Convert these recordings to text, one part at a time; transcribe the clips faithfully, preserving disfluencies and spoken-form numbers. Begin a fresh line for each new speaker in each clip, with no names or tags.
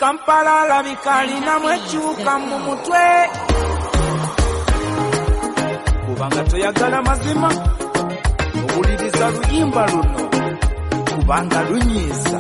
Kampala labika alinamu ekiwuka mu mutwe kubanga toyagala mazima owuliriza luyimba luno kubanga lunyiiza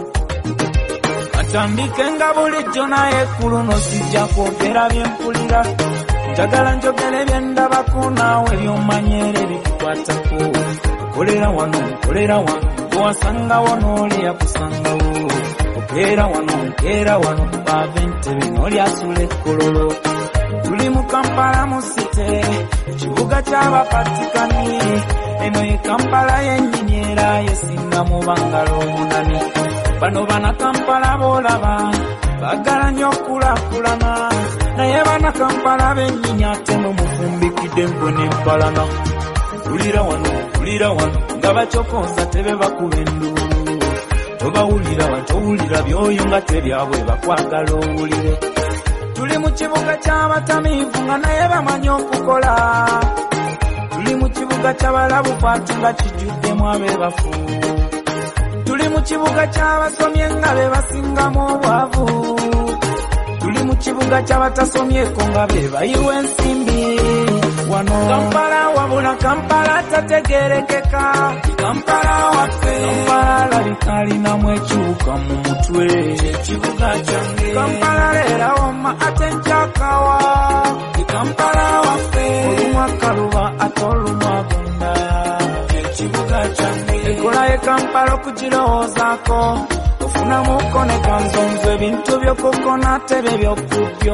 atambike nga bulijjo naye ku luno sijja kwogera byempulira njagala njogere byendabako naawe byomanyere bikukwatako kolera wano kolera wano gwewasangawo n'oli yakusangawo okeera wano okeera wano baava entebe n'oli asula ekkololo tuli mu Kampala mu site ekibuga ky'abapatikani eno ye Kampala yennyini era yesinga mu bangalo omunani bano bana Kampala boolaba baagala nnyo okulaakulana naye bana Kampala bennyini ate n'omufumbikidde enkwe n'empalana tulira wano tulira wano nga bacokonza tebe bakuba enduulu tobawulira watowulira byoyo nga tebyabwe bakwagala owulire tuli mu kibuga ky'abatamiivu nga naye bamanyi okukola tuli mu kibuga ky'abalabu kwati nga kijjuddemu abeebafu tuli mu kibuga ky'abasomye nga be basingamu obwavu tuli mu kibuga ky'abatasomyeko nga be bayiwa ensimbi wano Kampala wabula Kampala tategerekeka Kampala waffe Kampala labika alinamu ekiwuka mu mutwe ekibuga kyange Kampala leera woma ate nkyakawa Kampala waffe olumwa kaluba ate olumwa gunda ekibuga kyange enkola ye Kampala okugirowoozaako ofunamuko ne kanzonzo ebintu by'okukona tebe by'okubyo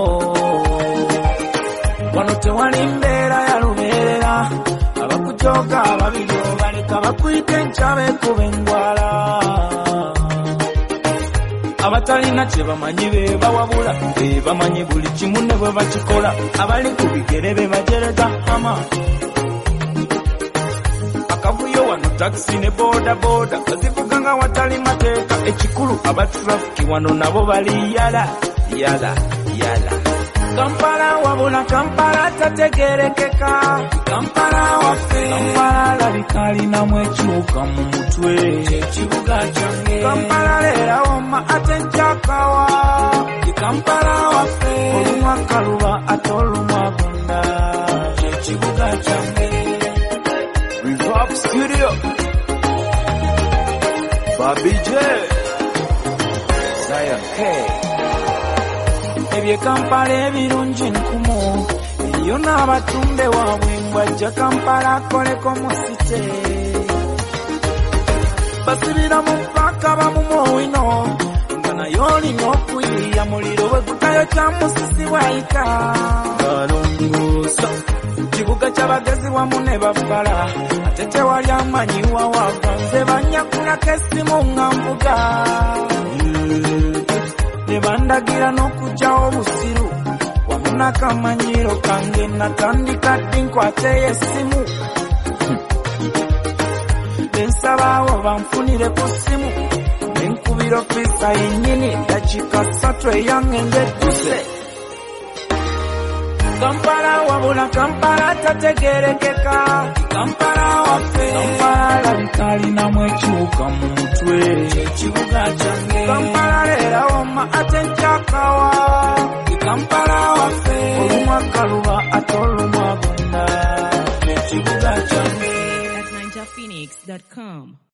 wano tewali mbeera ya lubeerera abakujooga ababiri obaleka bakuyita enkyaba ekuba engwala abatalina kye bamanyi be bawabula be bamanyi buli kimu ne bwe bakikola abali ku bigere be bajereza ama akavuyo wano takisi ne booda booda bazivuga nga watali mateeka ekikulu abatrafiki wano nabo bali yala yala yala Kampala wabula Kampala tategerekeka Kampala waffe Kampala labika alinamu ekiwuka mu mutwe ekibuga kyange Kampala leera woma ate nkyakawa Kampala waffe olumwa kaluba ate olumwa gunda ekibuga kyange Reverb Studio Bobby J Zion K ebye Kampala ebirungi nkumu eriyo n'abatumbe waabwe ngwajja Kampala akoleko mu site basibira mu ppaka bamumowino nga naye olina okuyiiya muliro bwe gutayo kya musisi bwayita balongoosa kibuga ky'abagezi wamu ne babbala ate tewali amanyiwa wava nze banyakulako essimu nga nvuga ne bandagira n'okugyawo obusiru wamu n'akamanyiro kange natandika ddi nkwate y'essimu ne nsabaawo banfunire ku ssimu ne nkubira ofisa yennyini dakika ssatu eyange ng'edduse Kampala wabula Kampala tategerekeka Kampala waffe Kampala labika alinamu ekiwuka mu mutwe ekibuga kyange Kampala leera woma ate nkyakawa Kampala waffe olumwa kaluba ate olumwa gunda ekibuga kyange
at ninja phoenix dot com